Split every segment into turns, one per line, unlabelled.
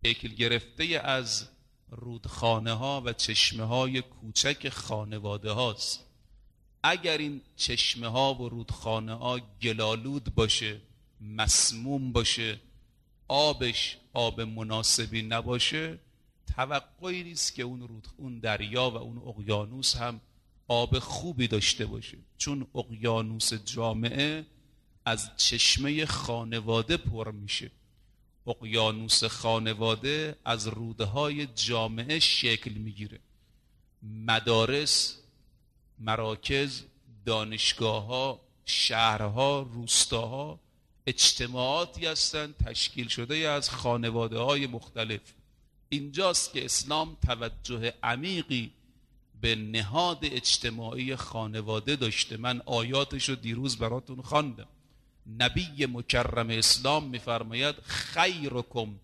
شکل گرفته از رودخانه ها و چشمه های کوچک خانواده هاست. اگر این چشمه ها و رودخانه ها گلالود باشه، مسموم باشه، آبش آب مناسبی نباشه، توقعی نیست که اون دریا و اون اقیانوس هم آب خوبی داشته باشه، چون اقیانوس جامعه از چشمه خانواده پر میشه. اقیانوس خانواده از رودهای جامعه شکل میگیره. مدارس، مراکز، دانشگاه‌ها، شهرها، روستاها اجتماعاتی هستند تشکیل شده از خانواده‌های مختلف. اینجاست که اسلام توجه عمیقی به نهاد اجتماعی خانواده داشته. من آیاتش رو دیروز براتون خواندم. نبی مکرم اسلام میفرماید خیرکم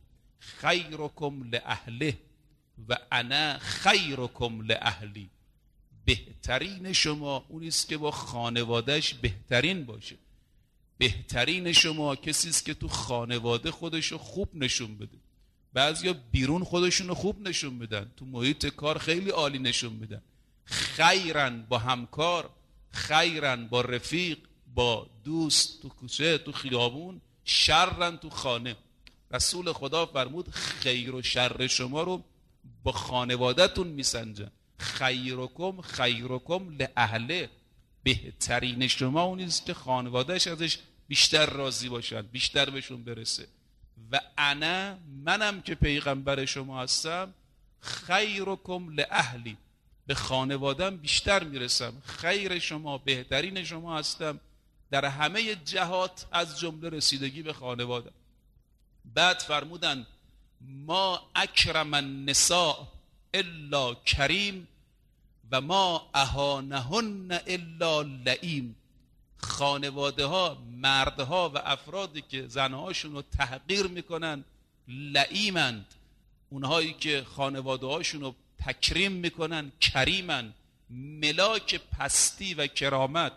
لاهله و انا خیرکم لاهلی. بهترین شما اونی است که با خانوادهش بهترین باشه. بهترین شما کسی است که تو خانواده خودشو خوب نشون بده. بعضیا بیرون خودشونو خوب نشون میدن، تو محیط کار خیلی عالی نشون میدن. خیرن با همکار، خیرن با رفیق، با دوست، تو کوچه، تو خیابون، شرن تو خانه. رسول خدا فرمود خیر و شر شما رو با خانواده‌تون میسنجن. خیرکم لاهله. بهترین شما اونی است که خانوادهش ازش بیشتر راضی باشن، بیشتر بهشون برسه. و انا، منم که پیغمبر شما هستم، خیرکم لاهلی، به خانوادم بیشتر میرسم. خیر شما، بهترین شما هستم در همه جهات، از جمله رسیدگی به خانواده. بعد فرمودن ما اکرم النساء الا کریم و ما اهانهن الا لئیم. خانواده ها، مردها و افرادی که زنهاشون رو تحقیر میکنن لئیمند. اونهایی که خانواده هاشون رو تکریم میکنن کریمند. ملاک پستی و کرامت،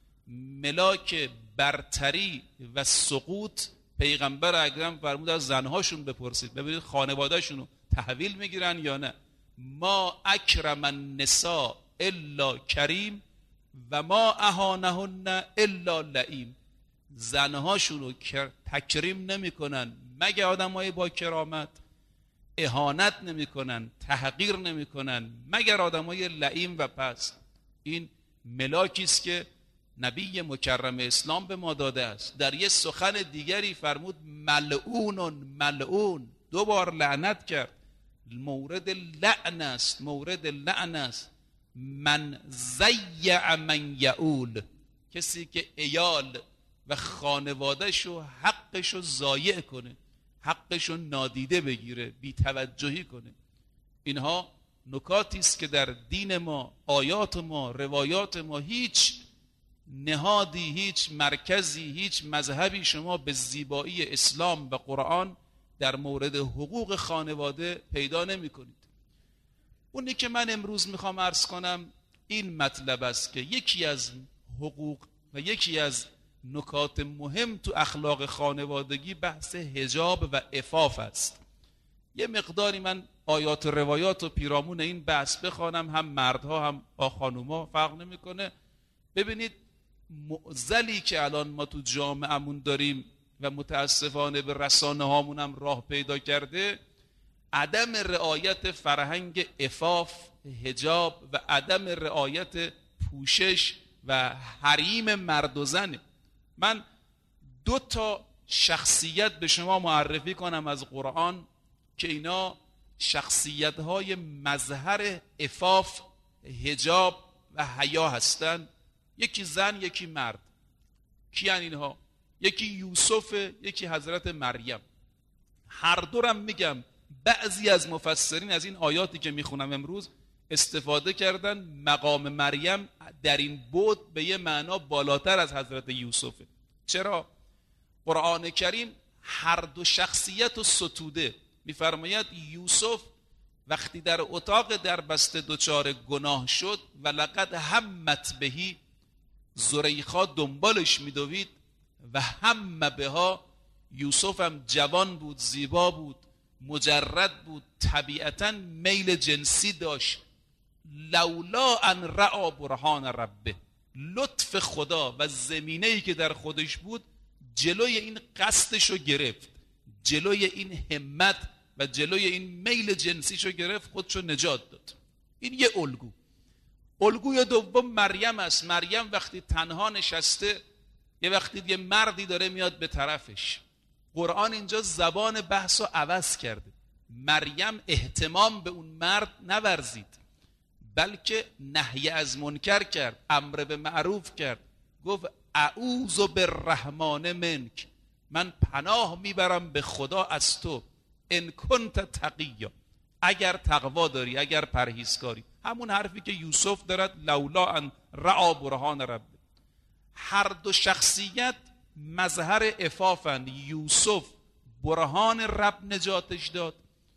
ملاک برتری و سقوط، پیغمبر اکرم فرمود از زنهاشون بپرسید ببینید خانوادهشون رو تحویل میگیرن یا نه. ما اکرم النساء الا کریم و ما اهانهن الا لئیم. زنهاشون رو تکریم نمیکنن مگه آدمای با کرامت، اهانت نمیکنن، تحقیر نمیکنن مگر آدمای لئیم و پست. این ملاکی است که نبی مکرم اسلام به ما داده است. در یه سخن دیگری فرمود ملعون، 2 بار لعنت کرد. مورد لعن است، مورد لعن است. من ضیع من یعول، کسی که عیال و خانوادهشو حقشو ضایع کنه، حقشو نادیده بگیره، بی توجهی کنه. اینها نکاتی است که در دین ما، آیات ما، روایات ما، هیچ نهادی، هیچ مرکزی، هیچ مذهبی شما به زیبایی اسلام و قرآن در مورد حقوق خانواده پیدا نمی کنید. اونی که من امروز میخوام عرض کنم این مطلب است که یکی از حقوق و یکی از نکات مهم تو اخلاق خانوادگی بحث حجاب و عفاف است. یه مقداری من آیات و روایات و پیرامون این بحث بخوانم، هم مردها هم خانوما فرق نمیکنه. ببینید معضلی که الان ما تو جامعهمون داریم و متاسفانه به رسانه هامون هم راه پیدا کرده، عدم رعایت فرهنگ عفاف، حجاب و عدم رعایت پوشش و حریم مرد و زنه. من 2 شخصیت به شما معرفی کنم از قرآن که اینا شخصیت‌های مظهر عفاف، حجاب و حیا هستند. یکی زن، یکی مرد. کیان اینها؟ یکی یوسف، یکی حضرت مریم. هر دورم میگم بعضی از مفسرین از این آیاتی که میخونم امروز استفاده کردن مقام مریم در این بعد به یه معنا بالاتر از حضرت یوسفه. چرا؟ قرآن کریم هر 2 شخصیت رو ستوده. میفرماید یوسف وقتی در اتاق در بسته دچار گناه شد و لقد همت بهی، زلیخا دنبالش میدوید و هم بها، یوسف هم جوان بود، زیبا بود، مجرد بود، طبیعتاً میل جنسی داشت. لولا ان رأى برهان ربه، لطف خدا و زمینه‌ای که در خودش بود جلوی این قصدشو گرفت، جلوی این همت و جلوی این میل جنسیشو گرفت، خودشو نجات داد. این یه الگو. الگوی دوم مریم است. مریم وقتی تنها نشسته، یه وقتی یه مردی داره میاد به طرفش، قرآن اینجا زبان بحث رو عوض کرده. مریم اهتمام به اون مرد نورزید، بلکه نهی از منکر کرد، امر به معروف کرد. گفت اعوذ بالرحمن منک، من پناه میبرم به خدا از تو، ان کنت تقیا، اگر تقوا داری، اگر پرهیزکاری. همون حرفی که یوسف دارد، لولا ان رأى برهان رب. هر دو شخصیت مظهر عفافند. یوسف برهان رب نجاتش داد،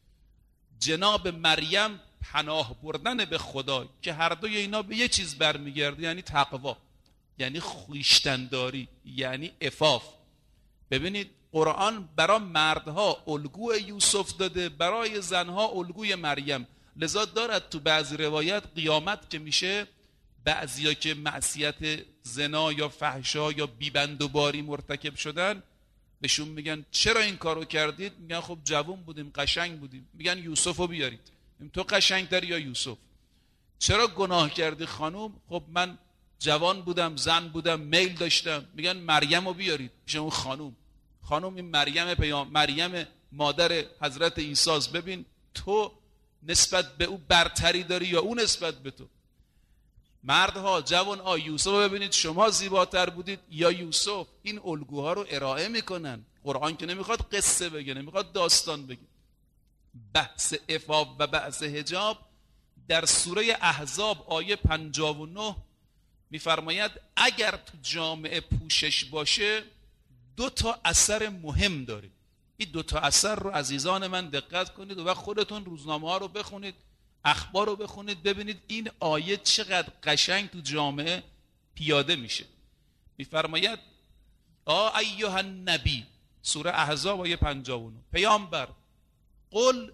جناب مریم پناه بردن به خدا، که هر دوی اینا به یه چیز برمیگرده، یعنی تقوا، یعنی خویشتنداری، یعنی عفاف. ببینید قرآن برای مردها الگوی یوسف داده، برای زنها الگوی مریم. لذا دارد تو بعضی روایت قیامت که میشه، بعضیا که معصیت زنا یا فحشا یا بیبند و باری مرتکب شدن، بهشون میگن چرا این کارو کردید؟ میگن خب جوان بودیم، قشنگ بودیم. میگن یوسفو بیارید. تو قشنگ تری یا یوسف؟ چرا گناه کردی خانوم؟ خب من جوان بودم، زن بودم، میل داشتم. میگن مریمو بیارید. میشه اون خانوم این مریم مادر حضرت عیسی است. ببین تو نسبت به او برتری داری یا او نسبت به تو؟ مردها، جوانها، یوسف ببینید شما زیباتر بودید یا یوسف. این الگوها رو ارائه میکنن. قرآن که نمیخواد قصه بگه، نمیخواد داستان بگه. بحث عفاف و بحث حجاب در سوره احزاب آیه 59 میفرماید اگر تو جامعه پوشش باشه 2 تا اثر مهم داره. این 2 تا اثر رو عزیزان من دقت کنید و خودتون روزنامه ها رو بخونید، اخبار رو بخونید، ببینید این آیه چقدر قشنگ تو جامعه پیاده میشه. میفرماید ایها النبی، سوره احزاب آیه 59، پیامبر، قل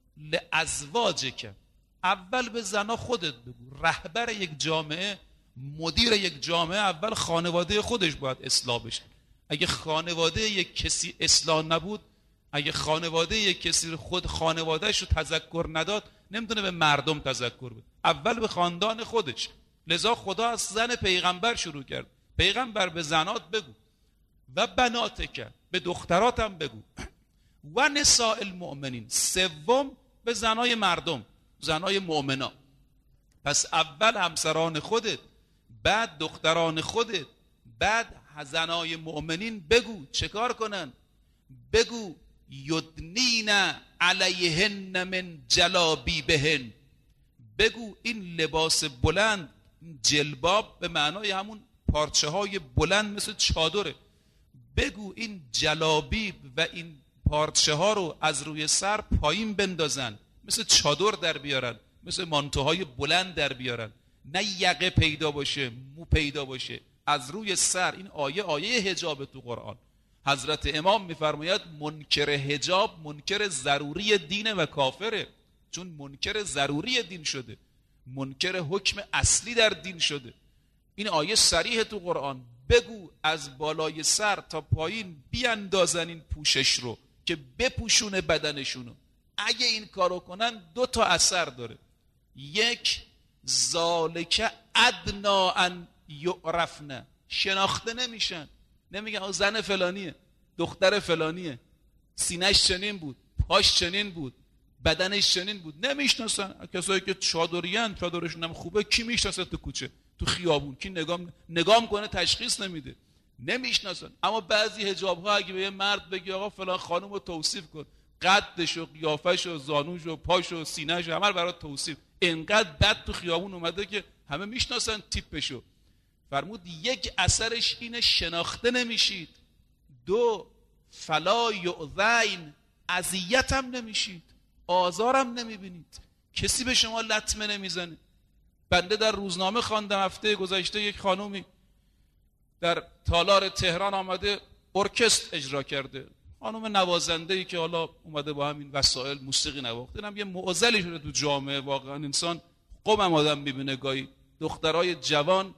لازواجک، اول به زنا خودت بگو. رهبر یک جامعه، مدیر یک جامعه، اول خانواده خودش باید اصلاح بشه. اگه خانواده یک کسی اصلاح نبود، اگه خانواده یک کسی خود خانوادهش رو تذکر نداد، نمیتونه به مردم تذکر بده. اول به خاندان خودش. لذا خدا از زن پیغمبر شروع کرد. پیغمبر به زنات بگو و بناتک، به دختراتم بگو، و نساء المؤمنین، سوم به زنای مردم، زنای مؤمنا. پس اول همسران خودت، بعد دختران خودت، بعد زنای مؤمنین بگو چه کار کنن. بگو یدنین علیهن من جلابیبهن، بگو این لباس بلند، جلباب به معنای همون پارچه های بلند مثل چادره، بگو این جلابیب و این پارچه ها رو از روی سر پایین بندازن، مثل چادر در بیارن، مثل مانتوهای بلند در بیارن، نه یقه پیدا باشه، مو پیدا باشه، از روی سر. این آیه حجاب تو قرآن. حضرت امام میفرماید منکر حجاب منکر ضروری دین و کافره، چون منکر ضروری دین شده، منکر حکم اصلی در دین شده. این آیه صریح تو قرآن. بگو از بالای سر تا پایین بیاندازن این پوشش رو که بپوشونه بدنشونو. اگه این کارو کنن 2 تا اثر داره. یک، ذالک ادنا ان یعرفن، شناخته نمیشن. نمیگن زن فلانیه، دختر فلانیه، سینه‌اش چنین بود، پاش چنین بود، بدنش چنین بود. نمیشناسن. کسایی که چادریان، چادرشون هم خوبه، کی میشناسه تو کوچه، تو خیابون؟ کی نگام کنه تشخیص نمیده، نمیشناسن. اما بعضی حجاب ها اگه به یه مرد بگی آقا فلان خانم رو توصیف کن، قدش و قیافش و زانوش و پاش و سینه‌اش همه رو برات توصیف، انقدر بد تو خیابون اومده که همه میشناسن تیپشو. فرمود یک اثرش اینه شناخته نمیشید. 2، فلا یؤذین، اذیتم نمیشید، آزارم نمیبینید، کسی به شما لطمه نمیزنه. بنده در روزنامه خواندم هفته گذشته یک خانومی در تالار تهران آمده ارکستر اجرا کرده، خانم نوازنده‌ای که حالا اومده با همین وسایل موسیقی نواخته، اینم یه معضلی شده تو جامعه. واقعا انسان قوم آدم میبینه گاهی دخترای جوان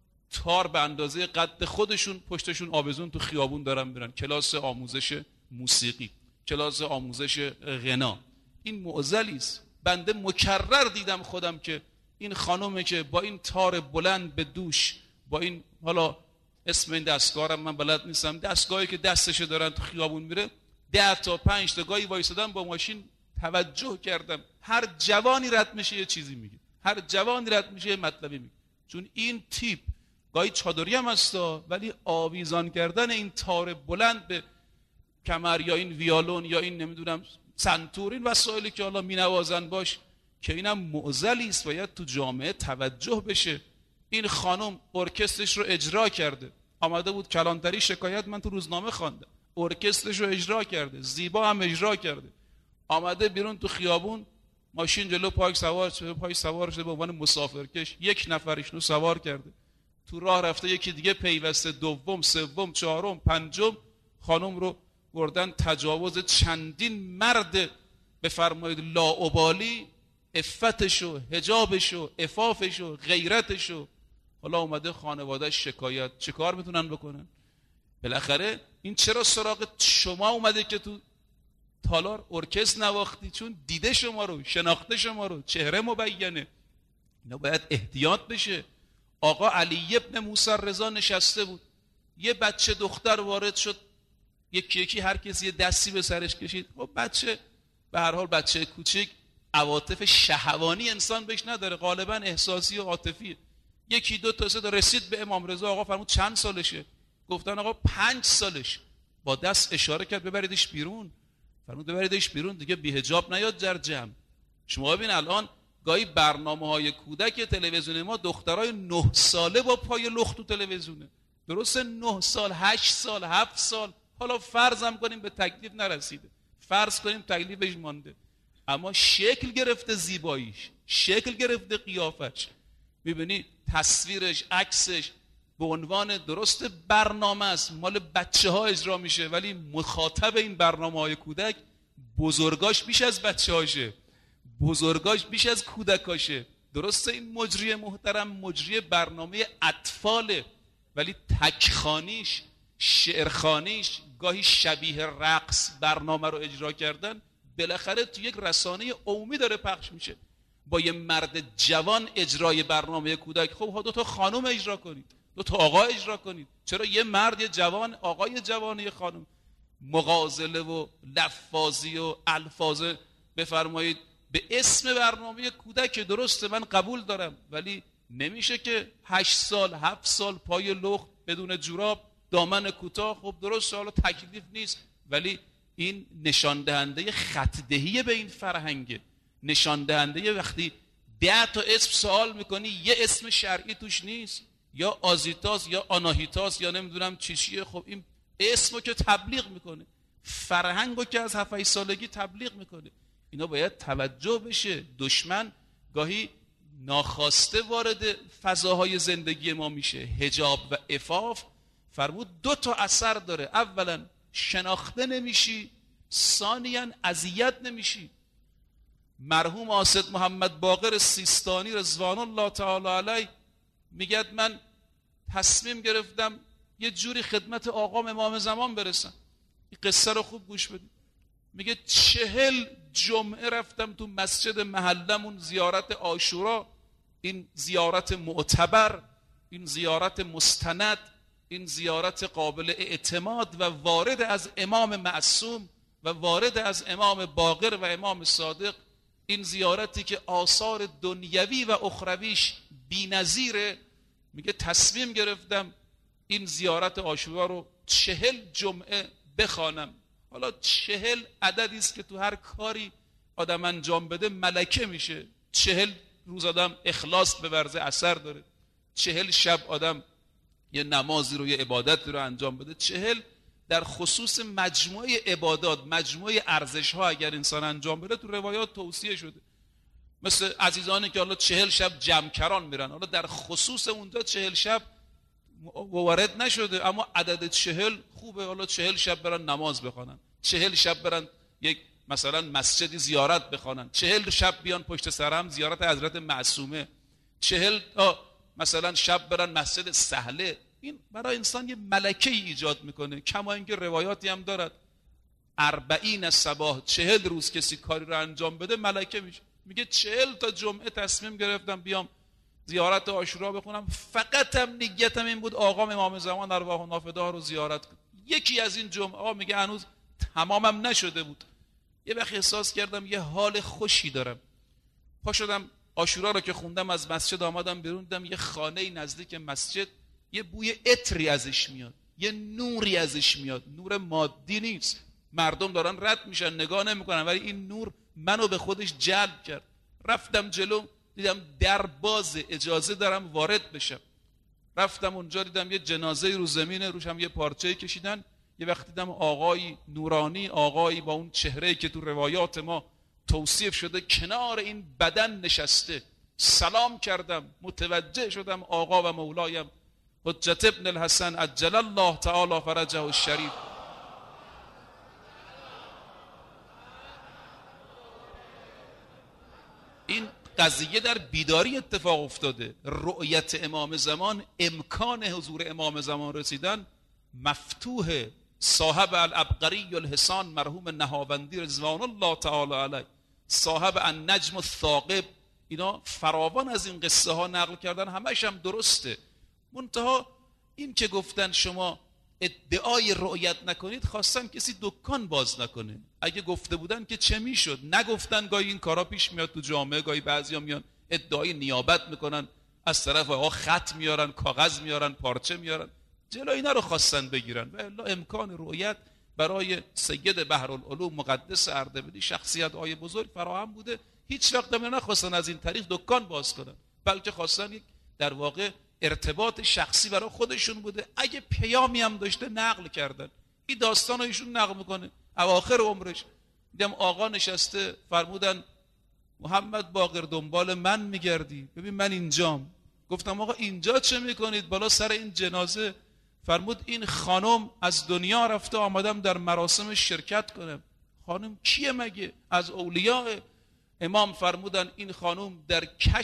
تار به اندازه قد خودشون پشتشون آویزون تو خیابون دارن میرن کلاس آموزش موسیقی، کلاس آموزش غنا. این معضلی است. بنده مکرر دیدم خودم که این خانومه که با این تار بلند به دوش، با این حالا اسم این دستگاه من بلد نیستم، دستگاهی که دستشه دارن تو خیابون میره، 10 تا 5 تا گاهی وایسادم با ماشین توجه کردم هر جوانی رد میشه یه چیزی میگه، هر جوانی رد میشه یه مطلبی میگه. چون این تیپ گاهی چادری هم هستا، ولی آویزان کردن این تار بلند به کمر یا این ویالون یا این نمیدونم سنتور، این وسایلی که حالا مینوازن باش، که اینم معضلی است، باید تو جامعه توجه بشه. این خانم ارکسترش رو اجرا کرده، آمده بود کلانتری شکایت، من تو روزنامه خواندم، ارکسترش رو اجرا کرده، زیبا هم اجرا کرده، آمده بیرون تو خیابون، ماشین جلو پایش سوار شده به عنوان مسافرکش، یک نفرش رو سوار کرده، تو راه رفته یکی دیگه پیوسته، دوم، سوم، چهارم، پنجم، خانم رو بردن تجاوز چندین مرد بفرمایید لاابالی، عفتشو، حجابشو، عفافشو، غیرتشو. حالا اومده خانواده شکایت، چه کار میتونن بکنن؟ بالاخره این چرا سراغ شما اومده که تو تالار ارکستر نواختی؟ چون دیده شما رو، شناخته شما رو، چهره مبینه. اینا باید احتیاط بشه. آقا علی ابن موسی رضا نشسته بود، یه بچه دختر وارد شد، یکی یکی هر کسی یه دستی به سرش کشید. خب بچه به هر حال بچه کوچک عواطف شهوانی انسان بهش نداره، غالبا احساسی و عاطفیه. یکی دو تا سه تا رسید به امام رضا، آقا فرمود چند سالشه؟ گفتن آقا 5 سالش. با دست اشاره کرد ببریدش بیرون. فرمود ببریدش بیرون دیگه بی حجاب نیاد در جمع. شما ببین الان گاهی برنامه‌های کودک تلویزیون ما دخترای 9 ساله با پای لخت تو تلویزیونه. درسته 9 سال، 8 سال، 7 سال، حالا فرضم کنیم به تکلیف نرسیده، فرض کنیم تکلیفش مانده، اما شکل گرفته زیباییش، شکل گرفته قیافش، میبینی تصویرش، عکسش به عنوان درست برنامه است، مال بچه ها اجرا میشه، ولی مخاطب این برنامه های کودک بزرگاش بیش از بچه هاشه، بزرگاش بیش از کودکاشه. درسته این مجری محترم مجری برنامه اطفاله، ولی تکخانیش، شعرخانیش، گاهی شبیه رقص برنامه رو اجرا کردن، بالاخره تو یک رسانه عمومی داره پخش میشه. با یه مرد جوان اجرای برنامه کودک، خب 2 تا خانم اجرا کنید، 2 تا آقا اجرا کنید. چرا یه مرد، یه جوان، آقای جوان، یه خانم؟ مغازله و لفاظی و الفاظ بفرمایید به اسم برنامه کودک درسته، من قبول دارم، ولی نمیشه که 8 سال 7 سال پای لخت بدون جوراب، دامن کوتاه. خب درسته حالا تکلیف نیست، ولی این نشان دهنده خط دهی به این فرهنگه، نشان دهنده وقتی 10 تا اسم سوال میکنی یه اسم شرعی توش نیست، یا آزیتاس یا آناهیتاس یا نمیدونم چیه. خب این اسمو که تبلیغ میکنه، فرهنگو که از 7 سالگی تبلیغ میکنه. اینا باید توجه بشه. دشمن گاهی ناخواسته وارد فضاهای زندگی ما میشه. حجاب و عفاف فرمود 2 تا اثر داره، اولا شناخته نمیشی، ثانیاً اذیت نمیشی. مرحوم آصد محمد باقر سیستانی رضوان الله تعالی علیه میگه من تصمیم گرفتم یه جوری خدمت آقام امام زمان برسم. این قصه رو خوب گوش بدید. میگه 40 جمعه رفتم تو مسجد محلمون زیارت عاشورا، این زیارت معتبر، این زیارت مستند، این زیارت قابل اعتماد و وارد از امام معصوم و وارد از امام باقر و امام صادق، این زیارتی که آثار دنیوی و اخرویش بی‌نظیره. میگه تصمیم گرفتم این زیارت عاشورا رو 40 جمعه بخوانم. حالا 40 عددی است که تو هر کاری آدم انجام بده ملکه میشه. 40 روز آدم اخلاص به ورزه اثر داره، 40 شب آدم یه نمازی رو، یه عبادت رو انجام بده، 40 در خصوص مجموعه عبادات، مجموعه ارزش ها اگر انسان انجام بده تو روایات توصیه شده. مثل عزیزانی که حالا 40 شب جمکران میرن، حالا در خصوص اونجا 40 شب وارد نشده، اما عدد 40 خوبه، حالا 40 شب برن نماز بخونن. 40 شب برن یک مثلا مسجدی زیارت بخوانن، 40 شب بیان پشت سر هم زیارت حضرت معصومه، 40 مثلا شب برن مسجد سهله. این برای انسان یه ملکه ای ایجاد میکنه. کما اینکه روایاتی هم دارد 40 صباح 40 روز کسی کاری رو انجام بده ملکه میشه. میگه 40 تا جمعه تصمیم گرفتم بیام زیارت عاشورا بخونم، فقط هم نیتم این بود آقا امام زمان ارواح و نافده رو زیارت کنم. یکی از این جمعه آقا میگه هنوز تمامم نشده بود، یه وقت احساس کردم یه حال خوشی دارم، پا شدم عاشورا رو که خوندم از مسجد آمدم بیرون، دیدم یه خانه نزدیک مسجد یه بوی عطری ازش میاد، یه نوری ازش میاد، نور مادی نیست، مردم دارن رد میشن نگاه نمیکنن، ولی این نور منو به خودش جلب کرد. رفتم جلو دیدم در باز، اجازه دارم وارد بشم. رفتم اونجا دیدم یه جنازه رو زمینه، روش هم یه پارچه کشیدن. یه وقت دیدم آقایی نورانی، آقایی با اون چهره‌ای که تو روایات ما توصیف شده کنار این بدن نشسته. سلام کردم، متوجه شدم آقا و مولایم حجت ابن الحسن عجل الله تعالی فرجه الشریف. این قضیه در بیداری اتفاق افتاده. رؤیت امام زمان، امکان حضور امام زمان رسیدن مفتوح. صاحب العبقری الحسان مرحوم نهاوندی رضوان الله تعالی علیه، صاحب النجم الثاقب، اینا فراوان از این قصه ها نقل کردن، همش هم درسته. منتها این که گفتن شما ادعای رؤیت نکنید، خواستن کسی دکان باز نکنه. اگه گفته بودن که چه میشد؟ نگفتن. گاهی این کارا پیش میاد تو جامعه، گاهی بعضیا میان ادعای نیابت میکنن، از طرف آقا خط میارن، کاغذ میارن، پارچه میارن، جلو اینا رو خواستن بگیرن. و الا امکان رؤیت برای سید بحرالعلوم مقدس اردبیلی، شخصیت های بزرگ فراهم بوده. هیچ وقت هم نخواستن از این طریق دکان باز کنن، بلکه خواستن یک در واقع ارتباط شخصی برای خودشون بوده. اگه پیامی هم داشته نقل کردن. این داستان ایشون نقل میکنه اواخر عمرش. دیدم آقا نشسته، فرمودن محمد باقر دنبال من میگردی؟ ببین من اینجام. گفتم آقا اینجا چه میکنید بالا سر این جنازه؟ فرمود این خانم از دنیا رفته، آمدم در مراسم شرکت کنم. خانم کیه مگه؟ از اولیاء. امام فرمودن این خانم در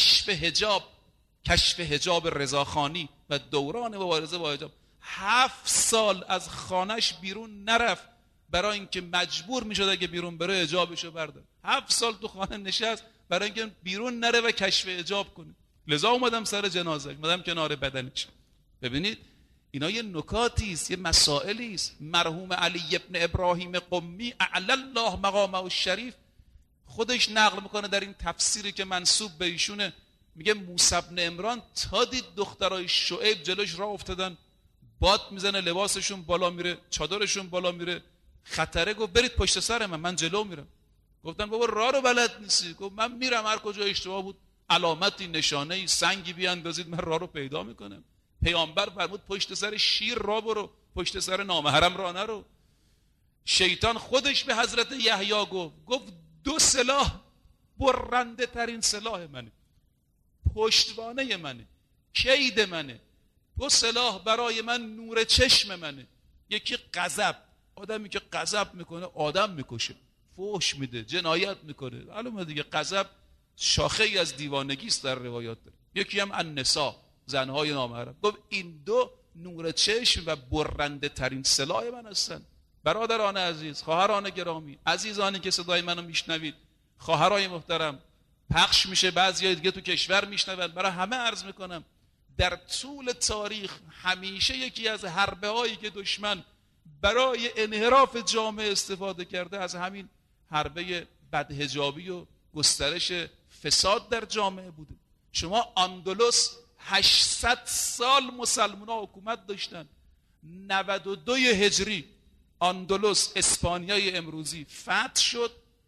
کشف حجاب رضاخانی و دوران مبارزه با حجاب 7 سال از خانش بیرون نرفت، برای اینکه مجبور میشد اگه بیرون بره حجابشو برداره. 7 سال تو خانه نشست برای اینکه بیرون نره و کشف حجاب کنه. لذا اومدم سر جنازه، اومدم کنار بدنش. ببینید اینا یه نکاتی است، یه مسائلی است. مرحوم علی ابن ابراهیم قمی اعلی الله مقامه الشریف خودش نقل میکنه در این تفسیری که منسوب به ایشونه، میگه موسی بن عمران تا دید دخترای شعیب جلوش راه افتادن، باد میزنه، لباسشون بالا میره، چادرشون بالا میره، خطره. گفت برید پشت سر من جلو میرم. گفتن بابا راه رو بلد نیستی. گفت من میرم، هر کجا اشتباه بود علامتی، نشانه‌ای، سنگی بیاندازید من راه رو پیدا میکنم. پیامبر فرمود پشت سر شیر راه برو، پشت سر نامحرم راه نرو. شیطان خودش به حضرت یحیی گفت 2 سلاح برنده ترین سلاح منه، پشتوانه منه، کید منه. 2 سلاح برای من نور چشم منه. یکی غضب، آدمی که غضب میکنه آدم میکشه، فحش میده، جنایت میکنه. معلومه دیگه غضب شاخه ای از دیوانگی است در روایات داره. یکی هم النساء، زنهای نامحرم. گفت این 2 نور چشم و برنده ترین سلاح من هستن. برادران عزیز، خواهران گرامی، عزیزانی که صدای منو میشنوید، خواهرای محترم، پخش میشه، بعضی دیگه تو کشور میشنون، برای همه عرض میکنم در طول تاریخ همیشه یکی از حربه هایی که دشمن برای انحراف جامعه استفاده کرده از همین حربه بدحجابی و گسترش فساد در جامعه بوده. شما اندلس 800 سال مسلمان‌ها حکومت داشتن. 92 هجری اندلس، اسپانیای امروزی فتح شد،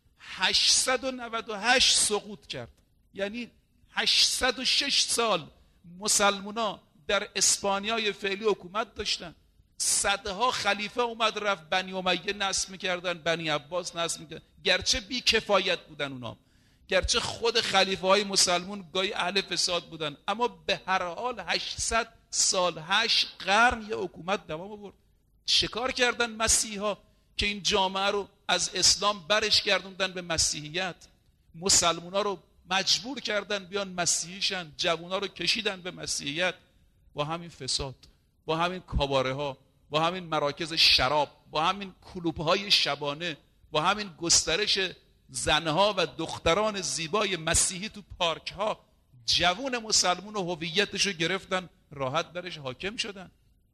898 سقوط کرد. یعنی 806 سال مسلمان‌ها در اسپانیای فعلی حکومت داشتن. صدها خلیفه اومد رفت، بنی امیه نصب می‌کردن، بنی عباس نصب می‌کردن، گرچه بی کفایت بودن اونا، گرچه خود خلیفه های مسلمون گاهی اهل فساد بودن، اما به هر حال 800 سال 8 قرن یه حکومت دوام آورد. شکار کردن مسیحا که این جامعه رو از اسلام برش گردوندن به مسیحیت، مسلمونا رو مجبور کردن بیان مسیحیشن، جوونا رو کشیدن به مسیحیت. با همین فساد، با همین کاباره ها، با همین مراکز شراب، با همین کلوب های شبانه، با همین گسترش زنها و دختران زیبای مسیحی تو پارک ها، جوون مسلمون و هویتش رو گرفتن، راحت برش حاکم شدن.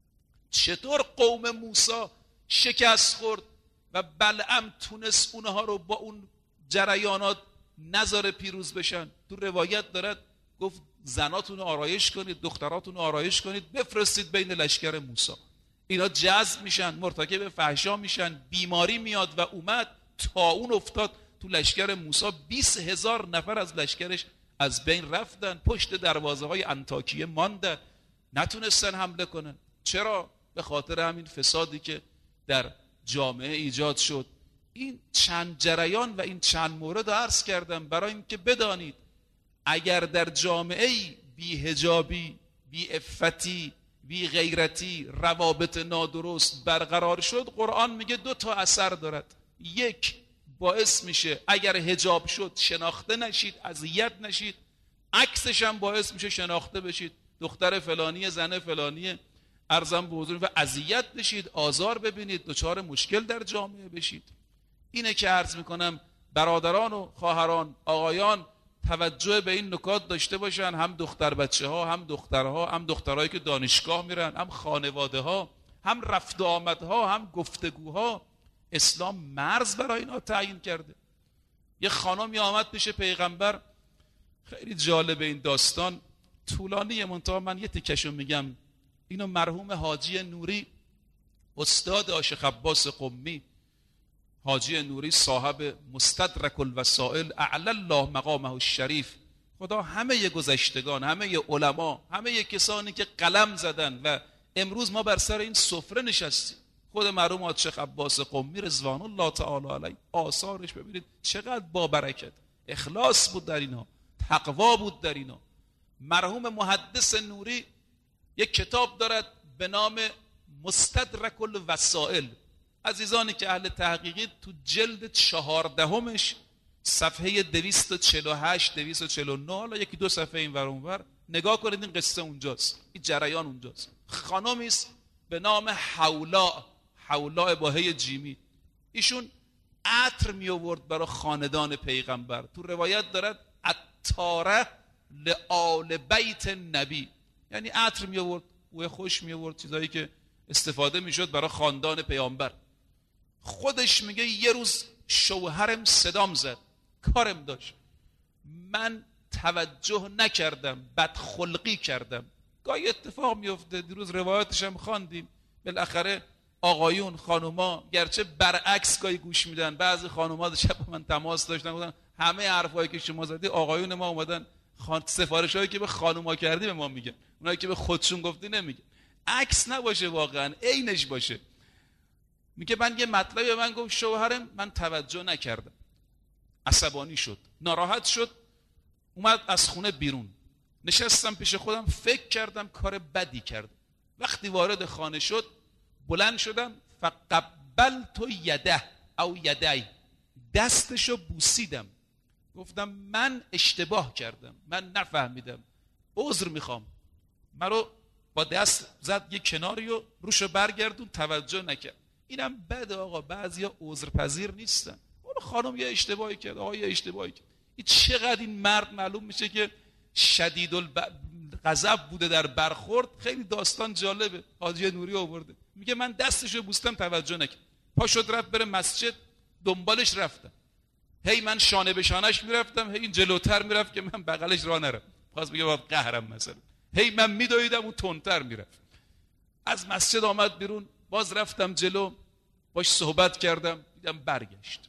چطور قوم موسی شکست خورد و بلعم تونست اونها رو با اون جریانات نذاره پیروز بشن؟ تو روایت دارد گفت زناتون رو آرایش کنید، دختراتون رو آرایش کنید، بفرستید بین لشکر موسی. اینا جذب میشن، مرتکب فحشا میشن، بیماری میاد و اومد طاعون افتاد تو لشکر موسی. 20,000 نفر از لشکرش از بین رفتن، پشت دروازه های انطاکیه ماندن، نتونستن حمله کنن. چرا؟ به خاطر همین فسادی که در جامعه ایجاد شد. این چند جریان و این چند مورد عرض کردم برای اینکه بدانید اگر در جامعه بی‌حجابی، بی‌عفتی، بی‌غیرتی، روابط نادرست برقرار شد، قرآن میگه 2 تا اثر دارد. یک، باعث میشه اگر حجاب شد شناخته نشید، اذیت نشید. عکسش هم باعث میشه شناخته بشید، دختر فلانی، زن فلانی، عرضم به حضور، و اذیت بشید، آزار ببینید، دچار مشکل در جامعه بشید. اینه که عرض میکنم برادران و خواهران، آقایان توجه به این نکات داشته باشن، هم دختر بچه ها، هم دخترها، هم دخترهایی که دانشگاه میرن، هم خانواده ها، هم رفت و آمدها، هم گفتگوها. اسلام مرز برای اینا تعیین کرده. یه خانمی آمد پیش پیغمبر، خیلی جالب این داستان، طولانیه، منتها من یه تیکشو میگم. اینو مرحوم حاجی نوری، استاد عاشق عباس قمی، حاجی نوری صاحب مستدرک الوسائل، اعلی الله مقامه الشریف، خدا همه گذشتگان، همه علما، همه کسانی که قلم زدن و امروز ما بر سر این سفره نشستیم، خود مرحوم عاشق عباس قمی رضوان الله تعالی علیه، آثارش ببینید چقدر با برکت، اخلاص بود در اینا، تقوا بود در اینا. مرحوم محدث نوری یک کتاب دارد به نام مستدرک الوسائل. عزیزانی که اهل تحقیقی، تو جلد 14 صفحه 248 249، حالا یکی دو صفحه این ور اون ور نگاه کنید، این قصه اونجاست، این جریان اونجاست. خانمی است به نام حولا با هی جیمی، ایشون عطر می آورد برای خاندان پیغمبر. تو روایت دارد عطاره لآل بیت نبی، یعنی عطر می آورد، بوی خوش می آورد، چیزایی که استفاده می شد برای خاندان پیامبر. خودش میگه یه روز شوهرم صدام زد، کارم داشت، من توجه نکردم، بدخلقی کردم. گاهی اتفاق میفته، دیروز روایاتش هم خواندیم، بالاخره آقایون، خانوما گرچه برعکس گاهی گوش میدن، بعضی خانوما شب با من تماس داشتن، گفتن همه حرفایی که شما زدی آقایون ما اومدن سفارشایی که به خانوما کردی به ما میگن، اونایی که به خودشون گفتی نمیگن. عکس نباشه، واقعا عینش باشه. میگه من یه مطلبی به من گفت شوهرم، من توجه نکردم، عصبانی شد، ناراحت شد، اومد از خونه بیرون. نشستم پیش خودم، فکر کردم کار بدی کردم. وقتی وارد خانه شد بلند شدم، فقبلت یده او یدی، دستشو بوسیدم، گفتم من اشتباه کردم، من نفهمیدم، عذر میخوام. منو با دست زد یه کناری و روشو برگردون، توجه نکرد. اینم بده آقا، بعضیا عذرپذیر نیستن. اون خانم یه اشتباهی کرد، آقا یه اشتباهی کرد. این چقدر این مرد معلوم میشه که شدید الغضب بوده در برخورد. خیلی داستان جالبه، حاجی نوری آورده، میگه من دستشو بوستم، توجه نکرد، پا شد رفت بره مسجد، دنبالش رفتم، هی من شانه به شانش میرفتم، هی این جلوتر میرفت که من بغلش راه نرم، خواست بگه بابا قهرم مثلا، هی من میدویدم اون تندتر میرفت. از مسجد آمد بیرون، باز رفتم جلو، باش صحبت کردم، دیدم برگشت.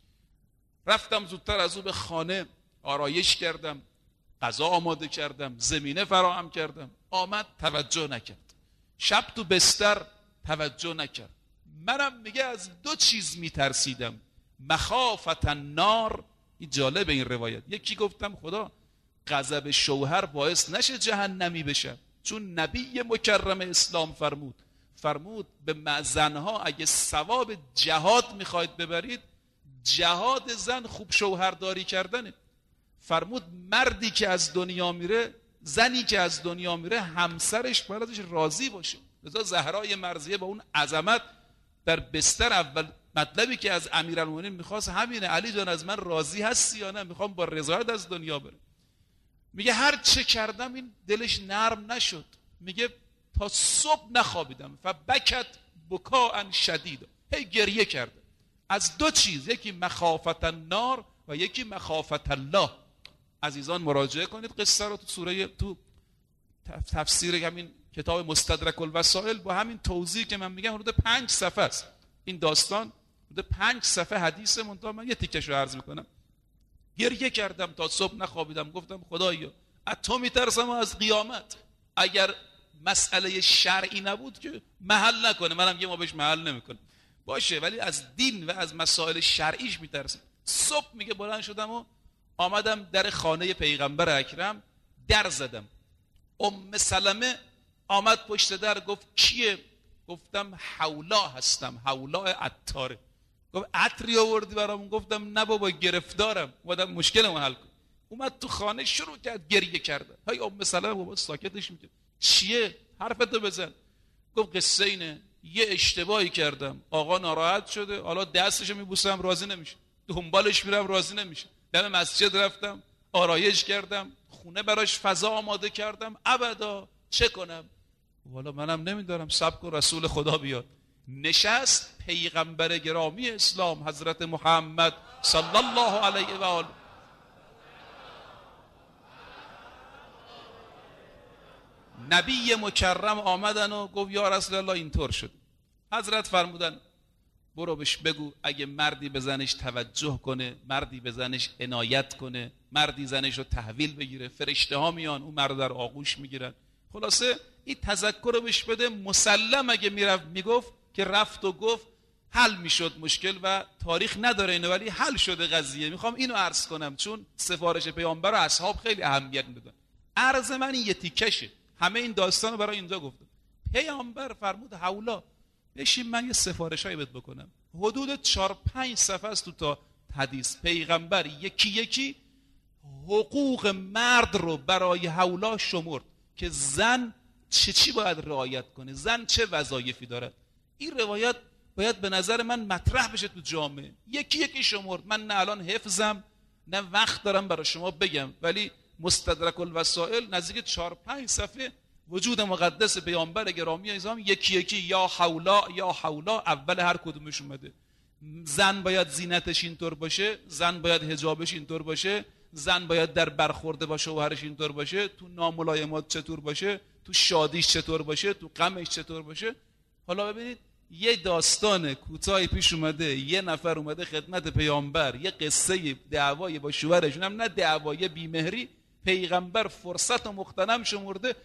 رفتم زودتر از او به خانه، آرایش کردم، غذا آماده کردم، زمینه فراهم کردم. آمد، توجه نکرد. شب تو بستر توجه نکرد. منم میگه از دو چیز میترسیدم، مخافت النار. این جالب این روایت. یکی گفتم خدا غضب شوهر باعث نشه جهنمی بشم، چون نبی مکرم اسلام فرمود فرمود به زنها اگه ثواب جهاد میخواید ببرید، جهاد زن خوب شوهرداری کردنه. فرمود مردی که از دنیا میره، زنی که از دنیا میره، همسرش باید ازش راضی باشه. لذا زهرای مرضیه با اون عظمت در بستر اول مطلبی که از امیرالمومنین میخواست همینه: علی جان از من راضی هستی یا نه؟ میخوام با رضایت از دنیا برم. میگه هر چه کردم این دلش نرم نشد. میگه تا صبح نخوابیدم. فبکت بکاء شدید، هی گریه کرده از دو چیز، یکی مخافت النار و یکی مخافت الله. عزیزان مراجعه کنید قصه رو تو تفسیر همین کتاب مستدرک الوسائل با همین توضیح که من میگم حدود 5 صفحه است این داستان، حدود 5 صفحه حدیث. منتها من یه تیکش رو عرض میکنم. گریه کردم تا صبح نخوابیدم. گفتم خدایا از تو میترسم و از قیامت. اگر مسئله شرعی نبود که محل نکنه، منم یه ما بهش محل نمیکنه باشه، ولی از دین و از مسائل شرعیش میترسم. صبح میگه بلند شدم و آمدم در خانه پیغمبر اکرم، در زدم. سلمه آمد پشت در، گفت کیه؟ گفتم حولا هستم، حولا عطاره. گفت عطری آوردی برام؟ گفتم نه بابا گرفتارم، اومدم مشکلمو حل کنم. اومد تو خانه شروع کرد گریه کردن. های سلمه بابا ساکتش میکرد. چیه؟ حرفتو بزن. گفت قصه اینه، یه اشتباهی کردم، آقا ناراحت شده، حالا دستشو میبوسم راضی نمیشه، دنبالش میرم راضی نمیشه، دم مسجد رفتم آرایش کردم، خونه براش فضا آماده کردم، ابدا چه کنم؟ والا منم نمیدارم، صبر کن رسول خدا بیاد. نشست پیغمبر گرامی اسلام حضرت محمد صلی الله علیه و آله نبی مکرم آمدن و گفت یا رسول الله اینطور شد. حضرت فرمودن برو بهش بگو اگه مردی به زنش توجه کنه، مردی به زنش عنایت کنه، مردی زنش رو تحویل بگیره، فرشته ها میان اون مرد در آغوش میگیرن. خلاصه این تذکر رو بهش بده. مسلم اگه میرفت میگفت که رفت و گفت حل میشد مشکل و تاریخ نداره اینو، ولی حل شده قضیه. میخوام اینو عرض کنم چون سفارش پیامبر و اصحاب خیلی اهمیت میدن. عرض من این یه تیکشه، همه این داستان رو برای اینجا گفتم. پیامبر فرمود حولا بشین من یه سفارشایی بهت بکنم. حدود 4-5 صفحه است تو تا حدیث. پیغمبر یکی یکی حقوق مرد رو برای حولا شمرد که زن چی باید رعایت کنه، زن چه وظایفی دارد. این روایت باید به نظر من مطرح بشه تو جامعه. یکی یکی شمرد. من نه الان حفظم نه وقت دارم برای شما بگم، ولی مستدرک الوسائل نزدیک 4-5 صفحه وجود مقدس پیامبر گرامی اسلام یکی یکی یا حولا یا حولا اول هر کدومش اومده. زن باید زینتش اینطور باشه، زن باید حجابش اینطور باشه، زن باید در برخورده با شوهرش اینطور باشه، تو ناملایمات چطور باشه، تو شادیش چطور باشه، تو غمش چطور باشه. حالا ببینید یه داستان کوتاهی پیش اومده، یه نفر اومده خدمت پیامبر یه قصه دعوای با شوهرش، اونم نه دعوای بیمهری، پیغمبر فرصت و مغتنم شمرده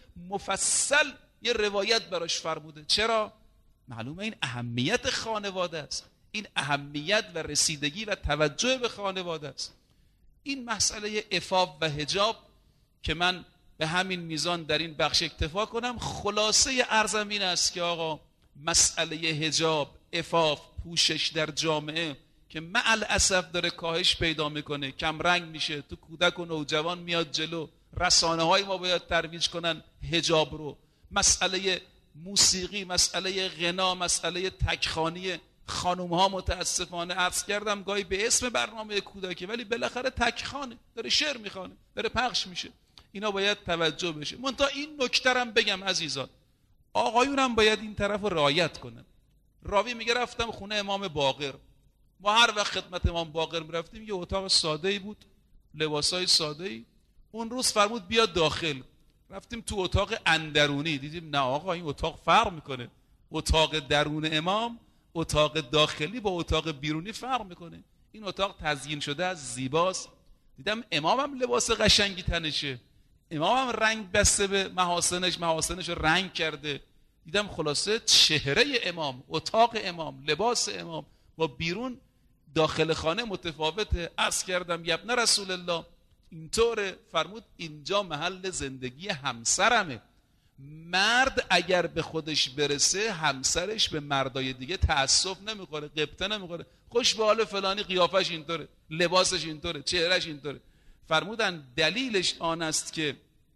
مفصل یه روایت براش فرموده. چرا؟ معلومه این اهمیت خانواده است، این اهمیت و رسیدگی و توجه به خانواده است. این مسئله عفاف و حجاب که من به همین میزان در این بخش اکتفا کنم. خلاصه عرضم این است که آقا مسئله حجاب، عفاف، پوشش در جامعه که مع الاسف داره کاهش پیدا میکنه، کم رنگ میشه، تو کودک و نوجوان میاد جلو. رسانه های ما باید ترویج کنن حجاب رو. مسئله موسیقی، مسئله غنا، مسئله تکخانی خانوم ها متاسفانه عرض کردم گاهی به اسم برنامه کودکی ولی بالاخره تکخانه، داره شعر میخوانه، داره پخش میشه. اینا باید توجه بشه. منتها این نکته رو بگم عزیزان، آقایون هم باید این طرف رو رعایت کنن. راوی میگه رفتم خونه امام باقر. ما هر وقت خدمت امام باقر میرفتیم یه اتاق ساده‌ای بود، لباسای ساده‌ای. اون روز فرمود بیا داخل. رفتیم تو اتاق اندرونی، دیدیم نه آقا این اتاق فرق میکنه. اتاق درون امام، اتاق داخلی با اتاق بیرونی فرق میکنه. این اتاق تزیین شده از زیباست. دیدم امامم لباس قشنگی تنشه، امامم رنگ بسته به محاسنش رو رنگ کرده. دیدم خلاصه چهره امام، اتاق امام، لباس امام با بیرون داخل خانه متفاوته. عرض کردم ابن رسول الله اینطوره. فرمود اینجا محل زندگی همسرمه، مرد اگر به خودش برسه همسرش به مردای دیگه تأسف نمیخوره، غبطه نمیخوره، خوش به حال فلانی، قیافش اینطوره، لباسش اینطوره، چهرهش اینطوره. فرمودن دلیلش آن است که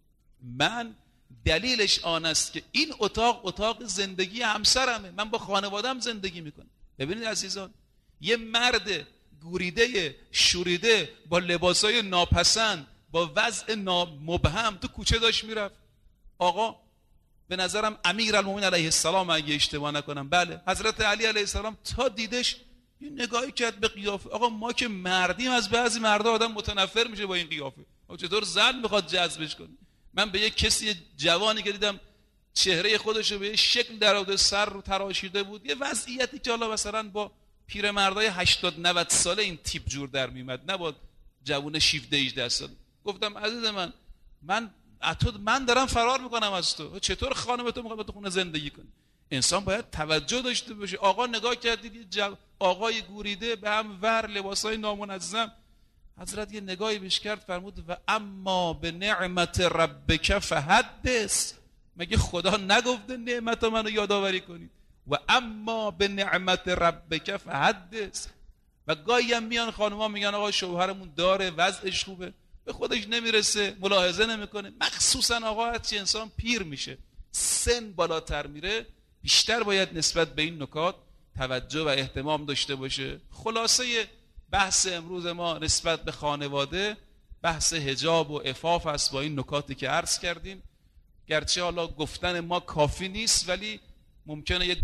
این اتاق زندگی همسرمه، من با خانوادم زندگی میکنم. ببینید عزیزان، یه مرد گوریده شوریده با لباسای ناپسند با وضع مبهم تو کوچه داشت میرفت. آقا به نظرم امیرالمومنین علیه السلام، اگه اشتباه نکنم، بله، حضرت علی علیه السلام تا دیدش یه نگاهی کرد به قیافه. آقا ما که مردیم، از بعضی مردا آدم متنفر میشه با این قیافه. چطور زن میخواد جذبش کنه؟ من به یک کسی جوانی که دیدم چهره خودش رو به یه شکل در آورده، سر رو تراشیده بود، یه وضعیتی که حالا مثلا با پیرمردای 80-90 ساله این تیپ جور در میومد، نه با جوون 17-18 ساله. گفتم عزیز من دارم فرار میکنم از تو، چطور خانم تو میخواد تو خونه زندگی کنی؟ انسان باید توجه داشته باشه. آقا نگاه کردید یه آقای گوریده به هم ور، لباسای نامنظم، حضرت یه نگاهی بهش کرد، فرمود و اما به نعمت ربک فحدث. مگه خدا نگفته نعمت منو یادآوری کنید؟ و اما به نعمت ربک فحدث. و گاهی هم میان خانوما میگن آقا شوهرمون داره، وضعش خوبه، به خودش نمیرسه، ملاحظه نمیکنه. مخصوصا آقا هرچی انسان پیر میشه، سن بالاتر میره، بیشتر باید نسبت به این نکات توجه و اهتمام داشته باشه. خلاصه بحث امروز ما نسبت به خانواده بحث حجاب و عفاف است، با این نکاتی که عرض کردیم. گرچه حالا گفتن ما کافی نیست، ولی ممکنه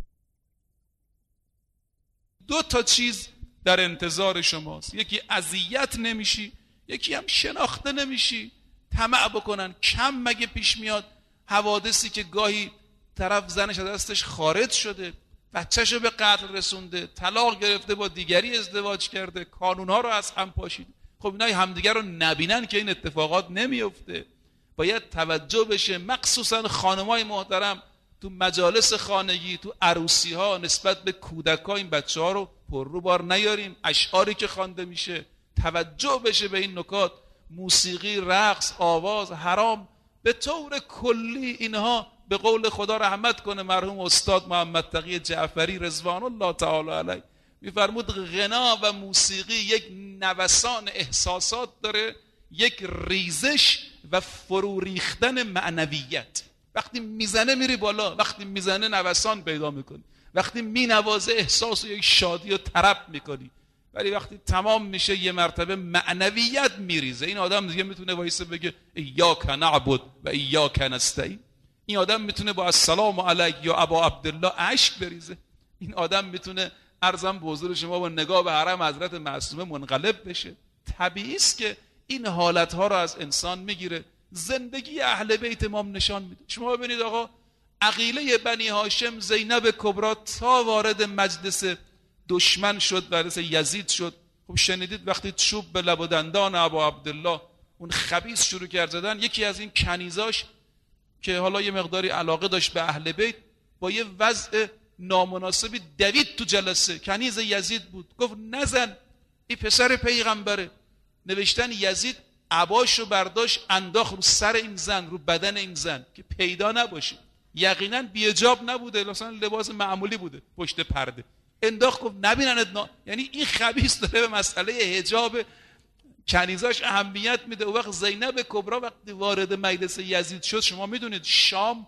دو تا چیز در انتظار شماست. یکی اذیت نمیشی، یکی هم شناخته نمیشی. طمع بکنن کم مگه پیش میاد حوادثی که گاهی طرف زنش از دستش خارج شده، بچه‌شو به قتل رسونده، طلاق گرفته، با دیگری ازدواج کرده، کانونها رو از هم پاشید. خب اینا همدیگر رو نبینن که این اتفاقات نمیفته. باید توجه بشه، مخصوصا خانمای محترم تو مجالس خانگی، تو عروسی ها، نسبت به کودکا این بچه ها رو پر رو بار نیاریم. اشعاری که خوانده میشه توجه بشه به این نکات. موسیقی، رقص، آواز حرام. به طور کلی اینها به قول خدا رحمت کنه مرحوم استاد محمد تقی جعفری رضوان الله تعالی علیه، میفرمود غنا و موسیقی یک نوسان احساسات داره، یک ریزش و فرو ریختن معنویت. وقتی میزنه میری بالا، وقتی میزنه نوسان پیدا میکنی، وقتی مینوازه احساس و یک شادی و طرب میکنی. ولی وقتی تمام میشه یه مرتبه معنویت میریزه. این آدم دیگه میتونه وایسه بگه ایاک نعبد و ایاک نستعین. این آدم میتونه با السلام علیک یا ابا عبدالله اشک بریزه. این آدم میتونه عرضم به حضور شما با نگاه به حرم حضرت معصومه منقلب بشه. طبیعی است که این حالتها رو از انسان میگیره. زندگی اهل بیت امام نشان میده. شما ببینید آقا، عقیله بنی هاشم زینب کبرا تا وارد مجلس دشمن شد، وارد یزید شد. خب شنیدید وقتی چوب به لب و دندان ابا عبدالله اون خبیث شروع کرد زدن، یکی از این کنیزاش که حالا یه مقداری علاقه داشت به اهل بیت، با یه وضع نامناسبی دوید تو جلسه. کنیز یزید بود، گفت نزن، این پسر پیغمبره. نوشتن یزید عباشو برداشت انداخت رو سر این زن، رو بدن این زن که پیدا نباشه. یقینا بی‌حجاب نبوده، مثلا لباس معمولی بوده پشت پرده، انداخت، گفت نبیننت یعنی این خبیث داره به مسئله حجاب کنیزاش اهمیت میده. و وقت زینب کبرا وقتی وارد مجلس یزید شد، شما میدونید شام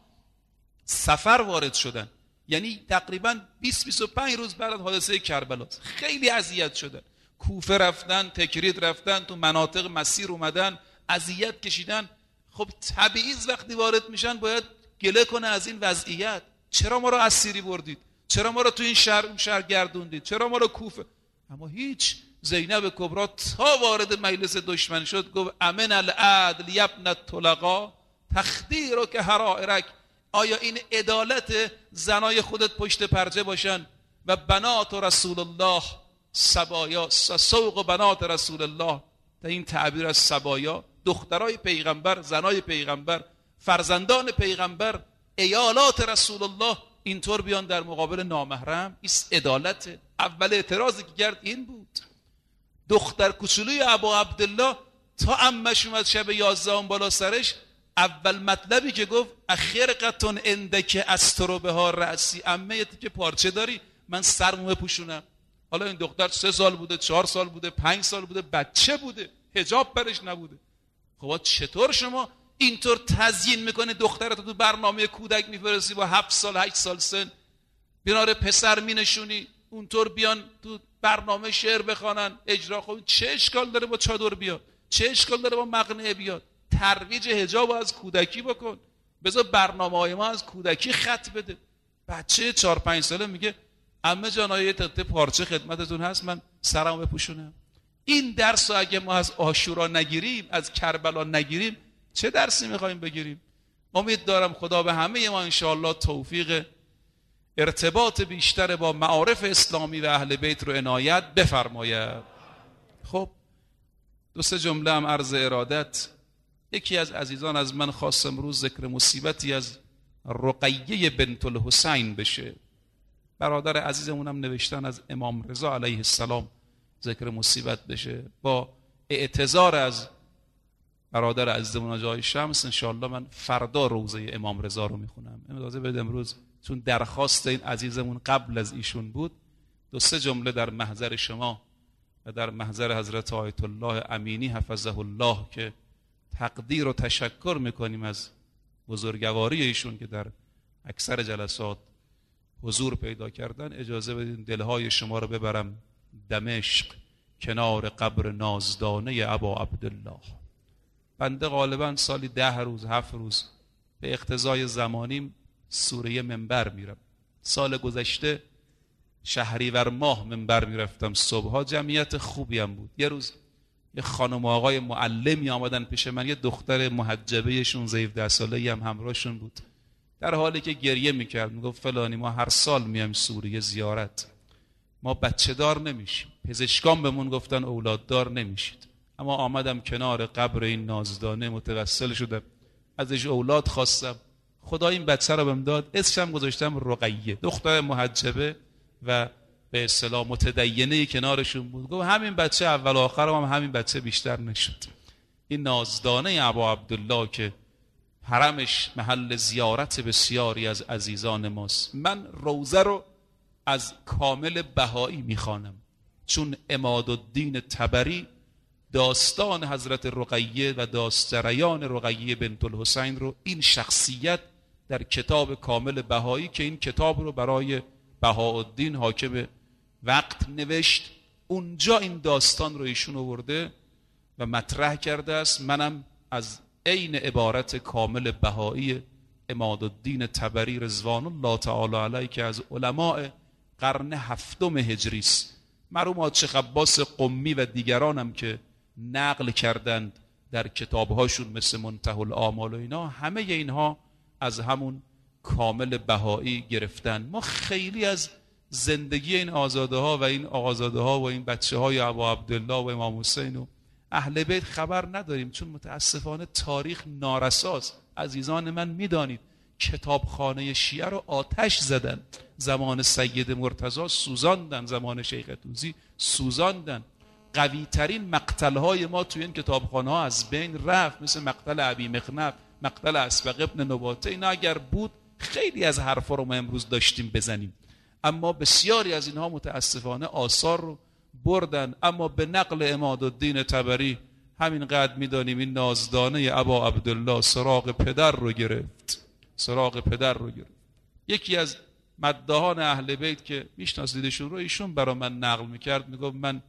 سفر وارد شدن، یعنی تقریبا 20-25 روز بعد از حادثه کربلا خیلی اذیت شدن. کوفه رفتن، تکرید رفتن، تو مناطق مسیر اومدن، اذیت کشیدن. خب طبیعی وقتی وارد میشن باید گله کنه از این وضعیت. چرا ما رو اسیری بردید؟ چرا ما رو تو این شهر گردوندید؟ چرا ما رو کوفه؟ اما هیچ. زینب کبرا تا وارد مجلس دشمن شد گفت امن العدل یبن الطلقا تخدیر که حرائرک. آیا این عدالت زنای خودت پشت پرده باشن و بنات رسول الله سبایا، سوق بنات رسول الله، تا این تعبیر از سبایا، دخترای پیغمبر، زنای پیغمبر، فرزندان پیغمبر، ایالات رسول الله، اینطور بیان در مقابل نامحرم؟ این عدالت. اول اعتراضی که کرد این بود. دختر کوچولوی ابا عبدالله تا عمش اومد شب 11 بالا سرش، اول مطلبی که گفت اخرقتون اندک استرو بها رأسی، عمه یه تیکه پارچه داری من سرمو بپوشونم؟ حالا این دختر 3 سال بوده، 4 سال بوده، 5 سال بوده، بچه بوده، حجاب برش نبوده. خب چطور شما اینطور تزیین میکنه دخترتو تو برنامه کودک میفرستی با 7 سال 8 سال سن، کنار پسر مینشونی اونطور بیان تو برنامه شعر بخوانن اجرا؟ خب چه اشکال داره با چادر بیاد؟ چه اشکال داره با مقنعه بیاد؟ ترویج حجاب از کودکی بکن، بذار برنامه‌های ما از کودکی خط بده. بچه 4 5 ساله میگه عمه جان یه تته پارچه خدمتتون هست من سرمو بپوشونم. این درس رو اگه ما از عاشورا نگیریم، از کربلا نگیریم، چه درسی میخوایم بگیریم؟ امید دارم خدا به همه ما انشاءالله توفیق ارتباط بیشتر با معارف اسلامی و اهل بیت رو عنایت بفرماید. خب 2-3 جمله هم عرض ارادت. یکی از عزیزان از من خواست امروز ذکر مصیبتی از رقیه بنت الحسین بشه. برادر عزیزمونم نوشتن از امام رضا علیه السلام ذکر مصیبت بشه. با اعتذار از برادر عزیزمون جای شمس انشاءالله من فردا روزه امام رضا رو میخونم. اجازه بدید امروز چون درخواست این عزیزمون قبل از ایشون بود 2-3 جمله در محضر شما و در محضر حضرت آیت الله امینی حفظه الله که تقدیر و تشکر میکنیم از بزرگواری ایشون که در اکثر جلسات حضور پیدا کردن، اجازه بدین دلهای شما رو ببرم دمشق کنار قبر نازدانه ابا عبدالله. بنده غالبا سالی 10 روز 7 روز به اقتضای زمانیم سوره منبر میرم. سال گذشته شهریور ماه منبر میرفتم صبحها، جمعیت خوبی هم بود. یه روز یه خانم آقای معلمی آمدن پیش من، یه دختر محجبه 16-17 ساله‌ای هم همراهشون بود، در حالی که گریه میکرد میگفت فلانی ما هر سال میایم سوریه زیارت، ما بچه دار نمیشیم، پزشکان بهمون گفتن اولاد دار نمیشید، اما آمدم کنار قبر این نازدانه متوسل شدم ازش اولاد خواستم، خدا این بچه رو بهم داد، اسمش گذاشتم رقیه، دختر محجبه و به اصطلاح متدینه کنارشون بود. گفت همین بچه اول آخر هم همین بچه بیشتر نشد. این نازدانه ابا عبدالله که حرمش محل زیارت بسیاری از عزیزان ماست. من روزه رو از کامل بهایی میخوانم چون عمادالدین طبری داستان حضرت رقیه و جریان رقیه بنت الحسین رو این شخصیت در کتاب کامل بهایی که این کتاب رو برای بهاءالدین حاکم وقت نوشت، اونجا این داستان رو ایشون آورده و مطرح کرده است. منم از عین عبارت کامل بهایی عمادالدین طبری رضوان الله تعالی علیه که از علماء قرن 7 هجری است، مرحوم حاج عباس قمی و دیگرانم که نقل کردند در کتابهاشون مثل منتهی الآمال و اینا، همه اینها از همون کامل بهایی گرفتن. ما خیلی از زندگی این آزاده ها و این آقازاده ها و این بچه های ابا عبدالله و امام حسین و اهل بیت خبر نداریم، چون متاسفانه تاریخ نارساست. عزیزان من میدانید کتابخانه شیعه رو آتش زدن، زمان سید مرتضی سوزاندن، زمان شیخ طوسی سوزاندن. قوی ترین مقتل های ما توی این کتابخانه ها از بین رفت، مثل مقتل ابی مخنف، مقتل اسبق ابن نباته. اینا اگر بود خیلی از حرفا رو ما امروز داشتیم بزنیم، اما بسیاری از اینها متاسفانه آثار رو بردن. اما به نقل عمادالدین طبری همینقدر میدانیم این نازدانه ابا عبدالله سراغ پدر رو گرفت، سراغ پدر رو گرفت. یکی از مداحان اهل بیت که میشناسیدشون رو ایشون برا من نقل میکرد، میگفت من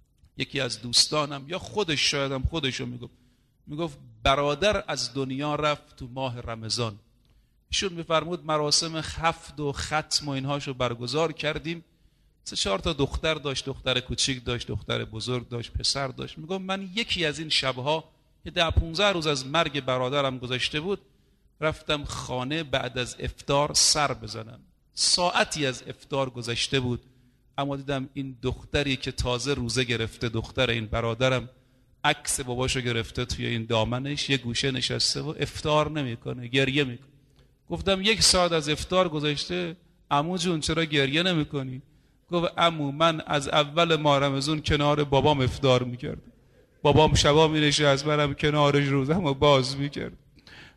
یکی از دوستانم یا خودش شایدم خودشو میگفت برادر از دنیا رفت تو ماه رمضان. ایشون میفرمود مراسم خفت و ختم و اینهاشو برگزار کردیم، 3-4 تا دختر داشت، دختر کوچیک داشت، دختر بزرگ داشت، پسر داشت. میگم من یکی از این شبها که 10-15 روز از مرگ برادرم گذشته بود رفتم خانه بعد از افطار سر بزنم. ساعتی از افطار گذشته بود، اما دیدم این دختری که تازه روزه گرفته، دختر این برادرم، عکس باباشو گرفته توی این دامنش، یه گوشه نشسته و افطار نمیکنه، گریه میکنه. گفتم 1 ساعت از افطار گذشته، عمو جون چرا گریه نمیکنی؟ گفت عمو من از اول ماه رمضان کنار بابام افطار میکردم، بابام شبا مینشست، منم کنارش روزمو باز میکرد.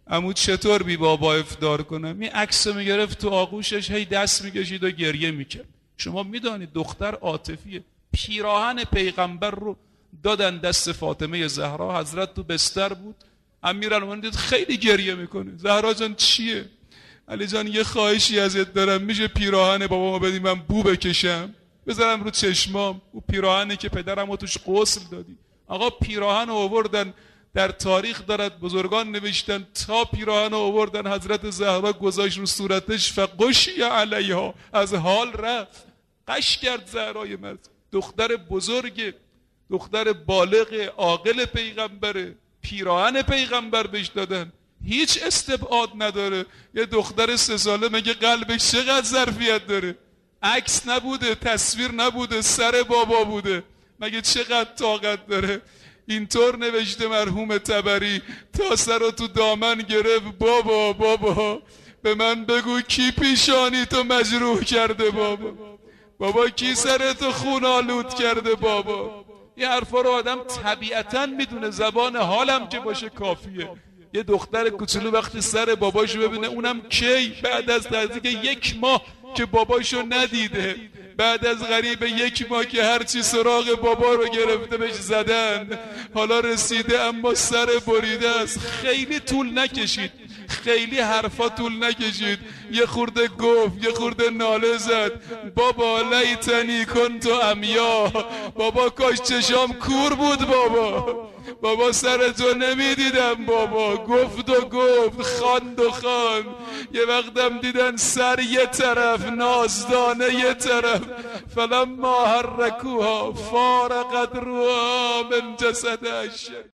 عمو چطور بی بابا افطار کنم؟ این عکس رو میگرفت تو آغوشش، هی دست میکشید و گریه میکرد. شما میدانید دختر عاطفیه. پیراهن پیغمبر رو دادن دست فاطمه زهرا، حضرت تو بستر بود، امیرالمومنین دید خیلی گریه میکنه. زهرا جان چیه؟ علی جان یه خواهشی ازت دارم، میشه پیراهن بابامو بدی من بو بکشم بذارم رو چشمام؟ او پیراهنی که پدرمو توش غسل دادی. آقا پیراهن رو آوردن، در تاریخ دارد بزرگان نوشتن تا پیراهن رو آوردن حضرت زهرا گذاشت رو صورتش، فغشی علیها، از حال رفت، قش کرد. زهرای مرد دختر بزرگ، دختر بالغ عاقل پیغمبره، پیراهن پیغمبر بهش دادن، هیچ استبعاد نداره. یه دختر 3 ساله مگه قلبش چقدر ظرفیت داره؟ عکس نبوده، تصویر نبوده، سر بابا بوده، مگه چقدر طاقت داره؟ اینطور نوشته مرحوم طبری، تا سر رو تو دامن گرفت، بابا بابا به من بگو کی پیشانی تو مجروح کرده؟ بابا بابا کی سرتو خون آلود کرده؟ بابا این حرفا رو آدم طبیعتاً میدونه، زبان حالم که باشه کافیه. یه دختر کوچولو وقتی سر باباشو ببینه، اونم کی؟ بعد از نزدیک 1 ماه که باباشو ندیده، بعد از قریب 1 ماه که هرچی سراغ بابا رو گرفته بهش زدن، حالا رسیده اما سر بریده است. خیلی طول نکشید، خیلی حرفا طول نکشید، یه خورده گفت، یه خورده ناله زد، بابا لیتنی کنت عمیا، بابا کاش چشام کور بود، بابا سرتو نمیدیدم، بابا گفت و گفت، خواند و خواند، یه وقتم دیدن سر یه طرف، نازدانه یه طرف، فلما حرکوها فارقت روحها من جسدش.